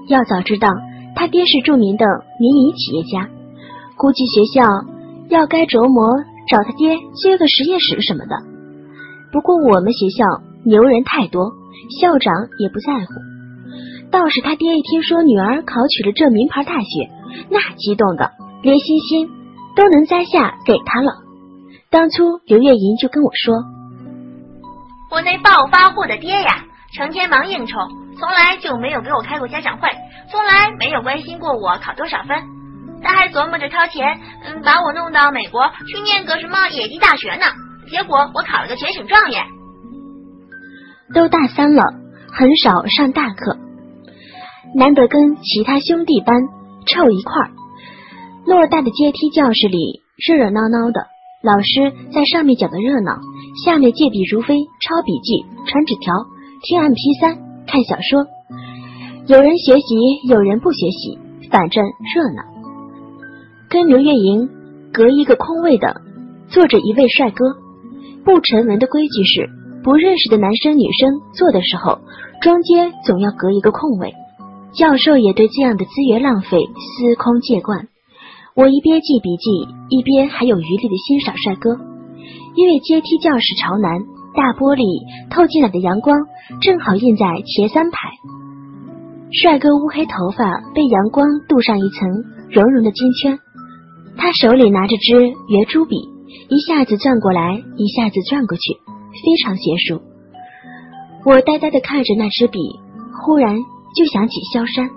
要早知道他爹是著名的民营企业家，估计学校要该琢磨找他爹接个实验室什么的。不过我们学校牛人太多，校长也不在乎。倒是他爹一听说女儿考取了这名牌大学，那激动的连星星都能摘下给他了。当初刘月莹就跟我说， 我那暴发户的爹呀，成天忙应酬，从来就没有给我开过家长会，从来没有关心过我考多少分。他还琢磨着掏钱把我弄到美国去念个什么野鸡大学呢，结果我考了个全省状元。 都大三了，很少上大课，难得跟其他兄弟班凑一块儿。偌大的阶梯教室里热热闹闹的，老师在上面讲的热闹，下面借笔如飞，抄笔记，传纸条，听 MP3，看小说。有人学习，有人不学习，反正热闹。跟刘月莹隔一个空位的坐着一位帅哥。不成文的规矩是，不认识的男生女生坐的时候，中间总要隔一个空位。教授也对这样的资源浪费司空见惯。我一边记笔记，一边还有余力的欣赏帅哥。因为阶梯教室朝南，大玻璃透进来的阳光正好映在前3排。帅哥乌黑头发被阳光镀上一层绒绒的金圈，他手里拿着支圆珠笔，一下子转过来，一下子转过去，非常娴熟。我呆呆地看着那支笔，忽然就想起萧山。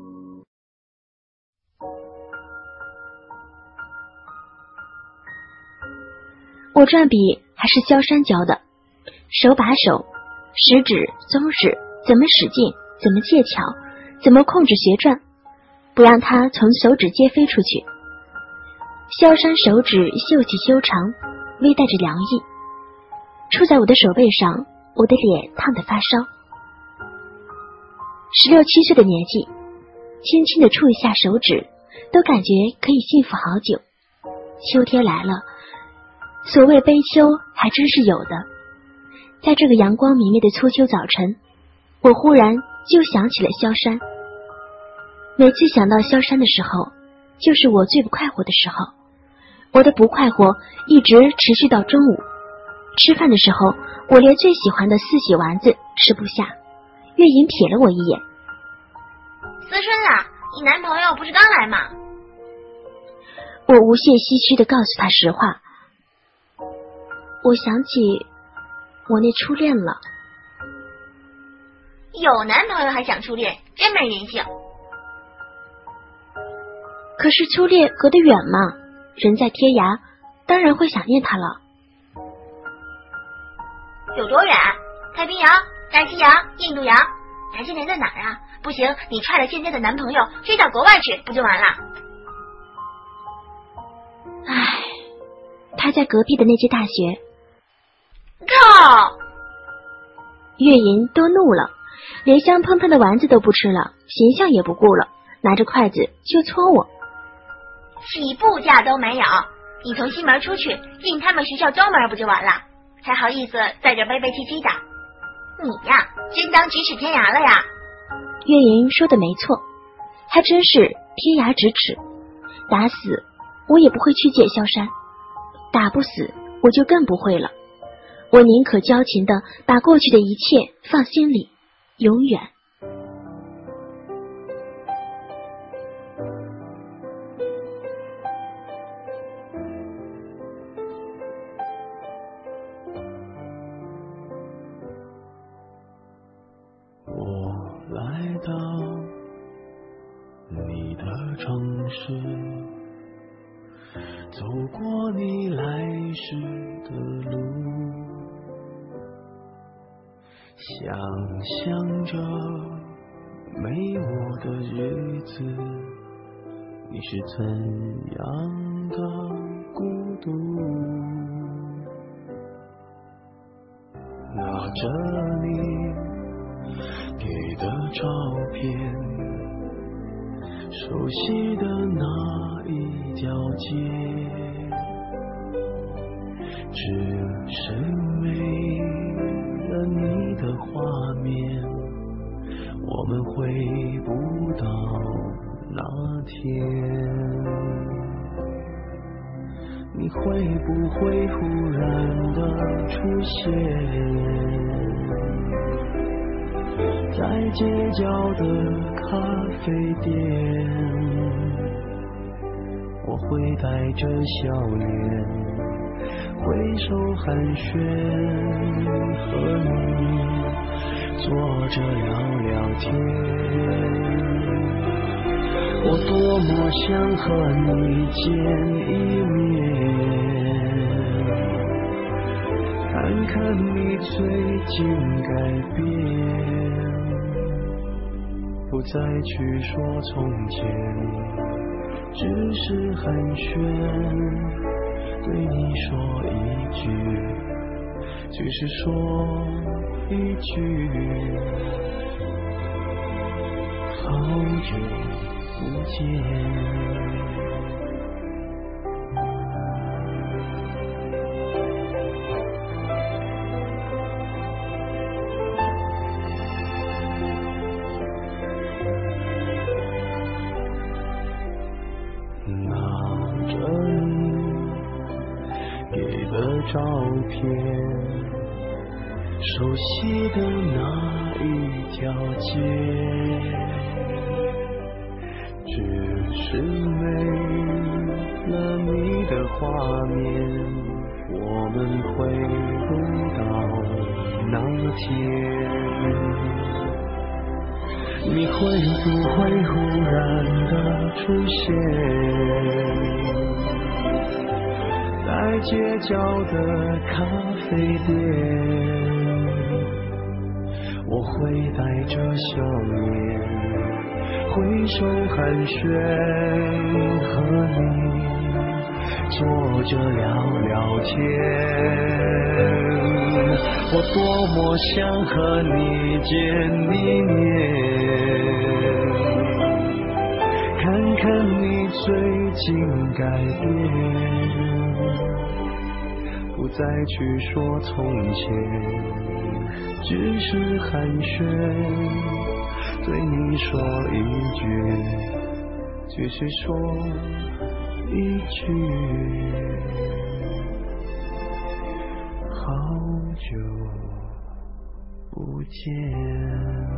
我转笔还是萧山教的，手把手，食指、中指怎么使劲，怎么借巧，怎么控制旋转，不让它从手指间飞出去。萧山手指秀气修长，微带着凉意，触在我的手背上，我的脸烫得发烧。16、17岁的年纪，轻轻地触一下手指，都感觉可以幸福好久。秋天来了，所谓悲秋还真是有的。在这个阳光明媚的初秋早晨，我忽然就想起了萧山。每次想到萧山的时候，就是我最不快活的时候。我的不快活一直持续到中午。吃饭的时候，我连最喜欢的四喜丸子吃不下。月莹瞥了我一眼， 思春啊，你男朋友不是刚来吗？ 我无限唏嘘地告诉他实话，我想起我那初恋了。 有男朋友还想初恋，真没人性。 可是初恋隔得远嘛，人在天涯，当然会想念他了。 有多远？太平洋、大西洋、印度洋？咱现在在哪儿啊？不行，你踹了现在的男朋友飞到国外去不就完了？ 唉，他在隔壁的那间大学。 靠！ 月莹都怒了，连香喷喷的丸子都不吃了，形象也不顾了，拿着筷子就戳我。 起步价都没有，你从西门出去进他们学校中门不就完了？还好意思在这悲悲戚戚的，你呀真当咫尺天涯了呀。 月莹说的没错，还真是天涯咫尺。打死我也不会去见萧山，打不死我就更不会了。我宁可矫情的把过去的一切放心里，永远。 到你的城市，走过你来时的路，想象着没我的日子，你是怎样的孤独，拿着你给的照片，熟悉的那一条街，只是没了你的画面，我们回不到天，你会不会忽然的出现在街角的咖啡店？我会带着笑脸挥手寒暄，和你坐着聊聊天。我多么想和你见一面，看看你最近改变，不再去说从前，只是寒暄，对你说一句，只是说一句，好久不见。照片，熟悉的那一条街，只是没了你的画面，我们回不到那天。你会不会忽然的出现在街角的咖啡店？我会带着笑脸挥手寒暄，和你坐着聊聊天。我多么想和你见一面，看看你最近改变，不再去说从前，只是寒暄，对你说一句，只是说一句，好久不见。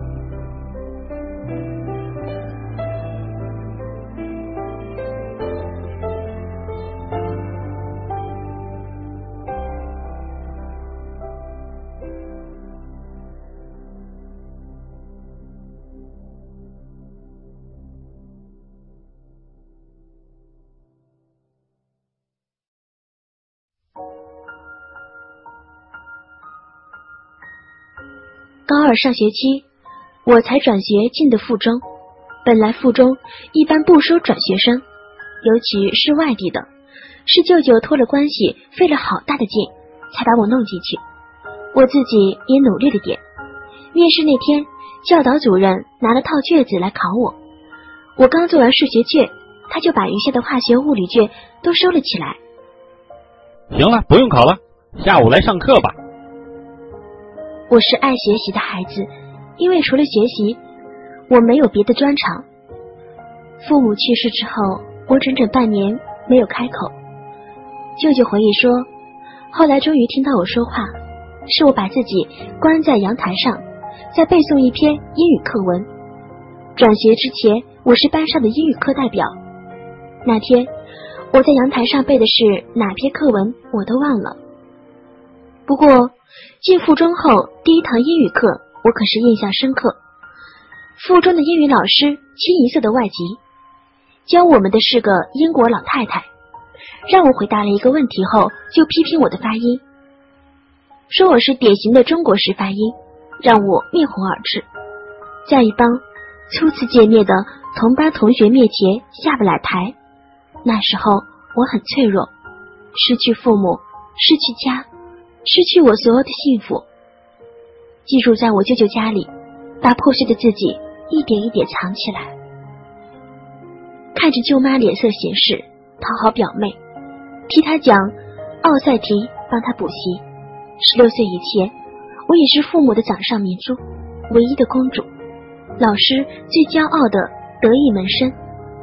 高二上学期，我才转学进的附中。本来附中一般不收转学生，尤其是外地的，是舅舅托了关系，费了好大的劲才把我弄进去。我自己也努力了点。面试那天，教导主任拿了套卷子来考我。我刚做完数学卷，他就把余下的化学、物理卷都收了起来。 行了，不用考了，下午来上课吧。 我是爱学习的孩子，因为除了学习，我没有别的专长。父母去世之后，我整整半年没有开口。舅舅回忆说，后来终于听到我说话，是我把自己关在阳台上，在背诵一篇英语课文。转学之前，我是班上的英语课代表。那天我在阳台上背的是哪篇课文，我都忘了。不过进附中后第一堂英语课，我可是印象深刻。附中的英语老师清一色的外籍，教我们的是个英国老太太，让我回答了一个问题后就批评我的发音，说我是典型的中国式发音，让我面红耳赤，在一帮初次见面的同班同学面前下不来台。那时候我很脆弱，失去父母，失去家，失去我所有的幸福。寄住在我舅舅家里，把破碎的自己一点一点藏起来。看着舅妈脸色闲适，讨好表妹，替她讲奥赛题，帮她补习。16岁以前，我也是父母的掌上明珠，唯一的公主，老师最骄傲的得意门生。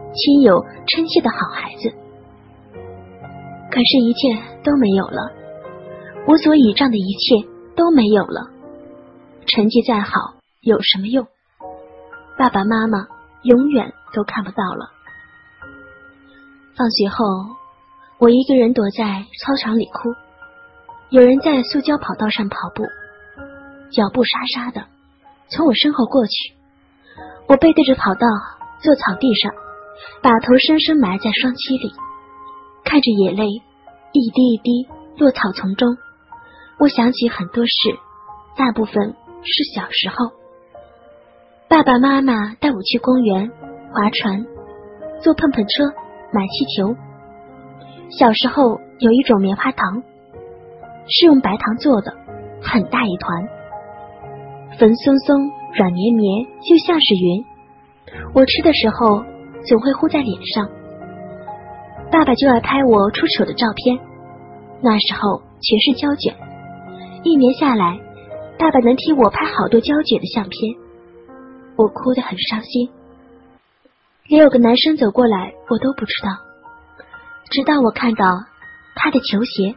亲友称谢的好孩子。可是，一切都没有了，我所倚仗的一切都没有了。成绩再好有什么用？爸爸妈妈永远都看不到了。放学后，我一个人躲在操场里哭，有人在塑胶跑道上跑步，脚步沙沙的从我身后过去。我背对着跑道，坐草地上，把头深深埋在双膝里，看着眼泪一滴一滴落草丛中。我想起很多事，大部分是小时候。爸爸妈妈带我去公园划船，坐碰碰车，买气球。小时候有一种棉花糖，是用白糖做的，很大一团，粉松松软绵绵，就像是云。我吃的时候总会糊在脸上。爸爸就爱拍我出糗的照片，那时候全是胶卷，一年下来爸爸能替我拍好多胶卷的相片。我哭得很伤心，连有个男生走过来我都不知道，直到我看到他的球鞋，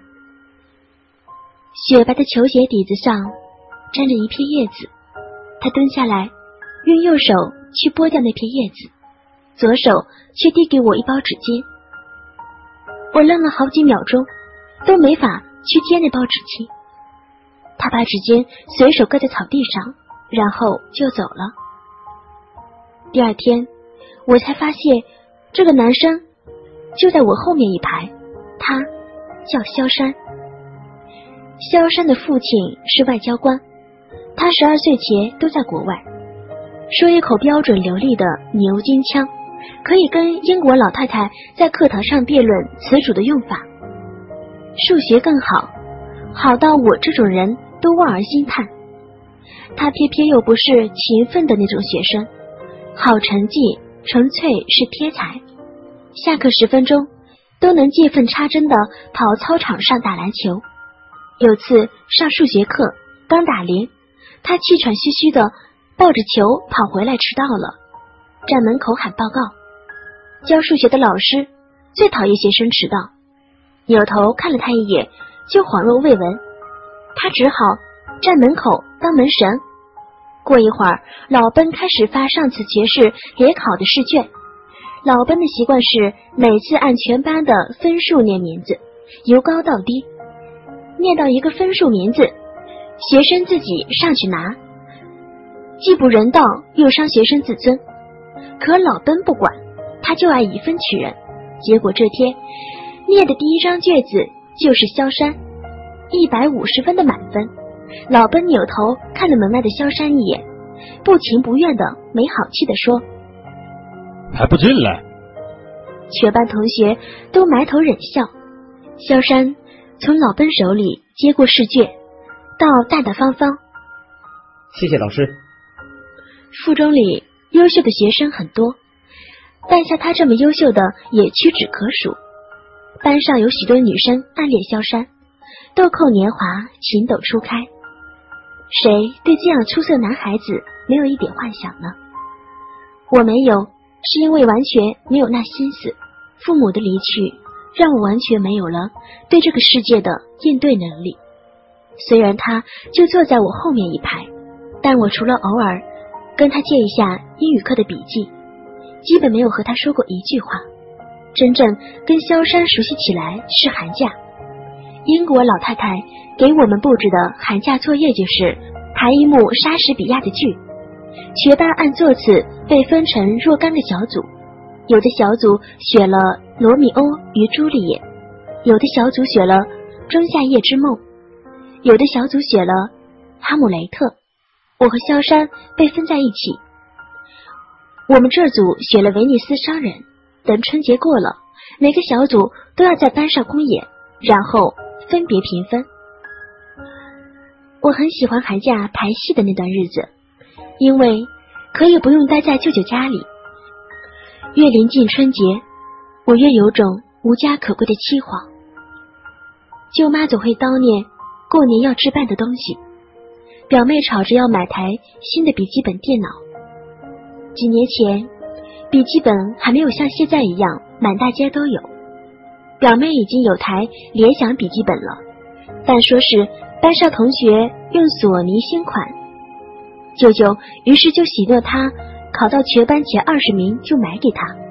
雪白的球鞋底子上沾着一片叶子，他蹲下来用右手去剥掉那片叶子，左手却递给我一包纸巾。我愣了好几秒钟都没法去接那包纸巾，他把纸巾随手搁在草地上，然后就走了。第二天我才发现这个男生就在我后面一排，他叫萧山。萧山的父亲是外交官，他12岁前都在国外，说一口标准流利的牛津腔，可以跟英国老太太在课堂上辩论词组的用法。数学更好，好到我这种人都望而兴叹。他偏偏又不是勤奋的那种学生，好成绩纯粹是贴才，下课10分钟都能见缝插针的跑操场上打篮球。有次上数学课刚打铃，他气喘吁吁的抱着球跑回来，迟到了，站门口喊报告。教数学的老师最讨厌学生迟到，扭头看了他一眼就恍若未闻，他只好站门口当门神。过一会儿，老奔开始发上次学士联考的试卷。老奔的习惯是每次按全班的分数念名字，由高到低，念到一个分数名字，学生自己上去拿，既不人道又伤学生自尊。可老奔不管，他就爱以分取人。结果这天念的第一张卷子就是萧山，150分的满分。老奔扭头看了门外的萧山一眼，不情不愿的没好气的说：“ 还不进来？” 全班同学都埋头忍笑。萧山从老奔手里接过试卷，倒大大方方：“ 谢谢老师。” 附中里优秀的学生很多，但像他这么优秀的也屈指可数。班上有许多女生暗恋萧山，豆蔻年华，情窦初开，谁对这样出色男孩子没有一点幻想呢？我没有，是因为完全没有那心思。父母的离去让我完全没有了对这个世界的应对能力。虽然他就坐在我后面一排，但我除了偶尔跟他借一下英语课的笔记，基本没有和他说过一句话。真正跟萧山熟悉起来是寒假，英国老太太给我们布置的寒假作业就是排一幕莎士比亚的剧，全班按座次被分成若干个小组，有的小组选了罗密欧与朱丽叶，有的小组选了仲夏夜之梦，有的小组选了哈姆雷特。我和萧山被分在一起，我们这组选了威尼斯商人。等春节过了，每个小组都要在班上公演，然后分别评分。我很喜欢寒假排戏的那段日子，因为可以不用待在舅舅家里。越临近春节，我越有种无家可归的凄惶。舅妈总会叨念过年要置办的东西，表妹吵着要买台新的笔记本电脑。几年前笔记本还没有像现在一样满大街都有。表妹已经有台联想笔记本了，但说是班上同学用索尼新款。舅舅于是就许诺她考到全班前20名就买给她。